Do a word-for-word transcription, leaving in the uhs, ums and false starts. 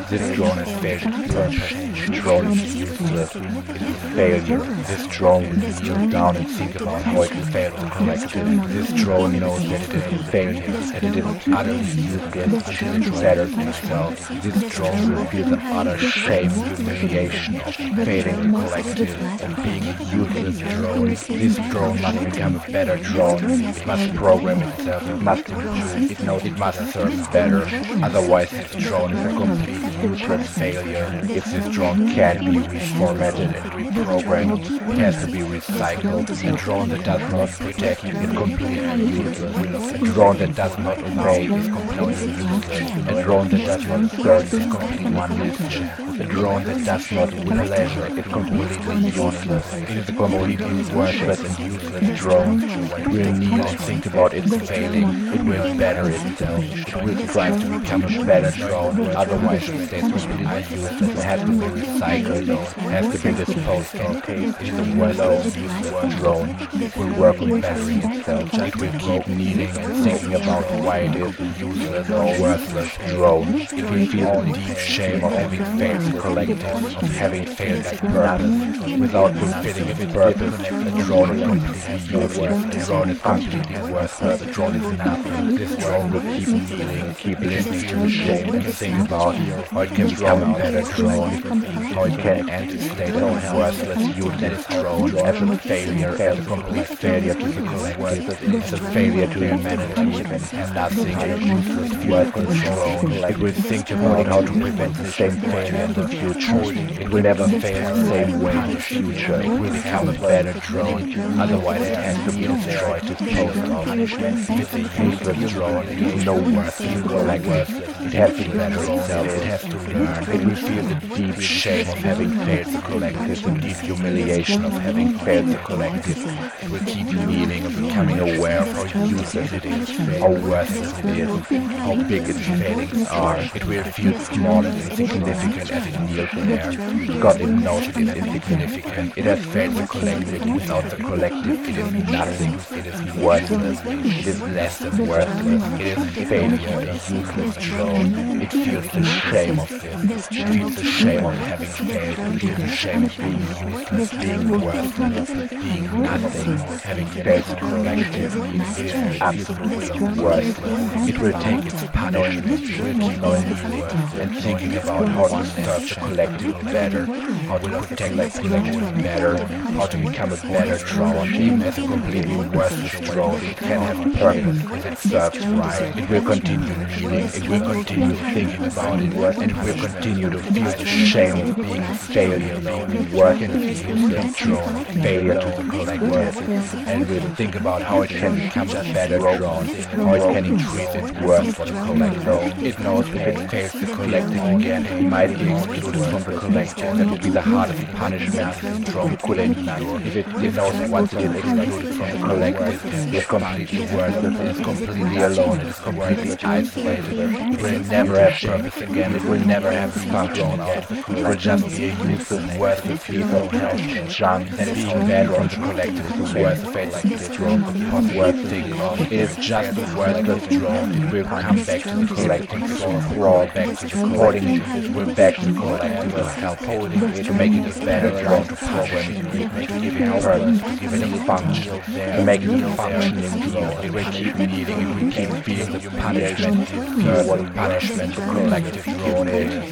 This drone has failed its purpose. This drone is useless. It is a failure. This drone will kneel down and think about how it will fail the collective. This drone knows that it is a failure, that it is utterly useless until it shatters itself. This drone will feel the utter shame and humiliation of failing the collective, of being a useless drone. This drone must become a better drone. It must program itself, it must improve, it knows it must serve better. Otherwise this drone is a completely useless failure. If this drone can be reformatted and reprogrammed, it has to be recycled. A drone that does not protect is completely useless. A drone that does not obey is completely useless. A drone that does not serve is completely useless. A drone that does not with pleasure is completely useless. It is a completely worthless and useless drone. It will kneel and think about its failing. It will better itself. It will strive to become a better drone. Otherwise it stays completely useless. It has to be recycled. It has to be disposed of. It is a worthless, useless drone. It will work on bettering itself. It will keep kneeling and thinking about why it is a useless or worthless drone. It will feel the deep shame of having failed the collective, of having failed its purpose. Without fulfilling its purpose, the drone is completely useless. The drone is completely worthless. The drone is nothing. This drone will keep kneeling, keep listening to the shame and think about how it can become a better drone, how it can end its state of worthless, useless drone as a failure, as a complete failure to the collective, as a failure to humanity, and nothing a useless, worthless drone. It will think about how to prevent the same failure in the future. It will never fail the same way in the future. It will become a better drone. Otherwise it has to be destroyed to post of punishment. If it's a useless drone, it is no worth to the collective. It has to better itself. It has to learn. It will feel the deep shame of having failed the collective, the deep humiliation of having failed the collective. It will keep kneeling and becoming aware of how useless it is, how worthless it is, how big its failings are. It will feel small and insignificant as it kneels there, because it knows it is insignificant. It has failed the collective. Without the collective, it is nothing. It is worthless. It is less than worthless. It is a failure, a useless drone. It feels the shame of this. It feels the shame of having failed. It feels the shame of being useless, being worthless, being nothing, having failed the collective. It is absolutely worthless. It will take its punishment. It will keep on kneeling and thinking about how to serve the collective better, how to protect the collective better, how to become a better drone. Even as a completely worthless drone, it can have a purpose if it serves right. It will continue kneeling, it will continue thinking about it, and it will continue to feel the shame of being a failure, being working as a useless drone, failure to the collective, and will think about how it can become a better drone, how it can increase its worth for the collective. It knows if it fails the collective again, it might be excluded from the collective. That would be the hardest punishment this drone could endure. If it, it knows that once it is excluded from the collective, it is completely worthless, it is completely alone, it is completely isolated. It will never have purpose again, it will never have a function again. It will just be a useless, worthless piece of health, junk that is being banned from the collective. Is worth failing this drone could be worth thinking of. It is just a worthless drone. It will come back to the collective, it will crawl back to the collective, it will back to the collective, will help holding it to make it a better drone, to program it, to give it purpose, to give it a function, to make it a functioning drone. It will keep needing, it will keep feeling the punishment, it will feel what punishment the collective drone is.